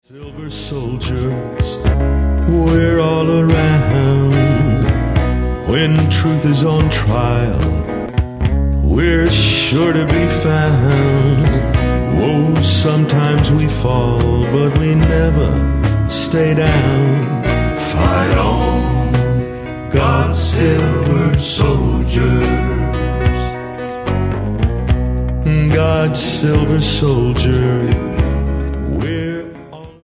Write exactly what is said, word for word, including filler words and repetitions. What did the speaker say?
Silver soldiers, we're all around. When truth is on trial, we're sure to be found. Oh, sometimes we fall, but we never stay down. Fight on, God's silver soldiers. God's silver soldiers.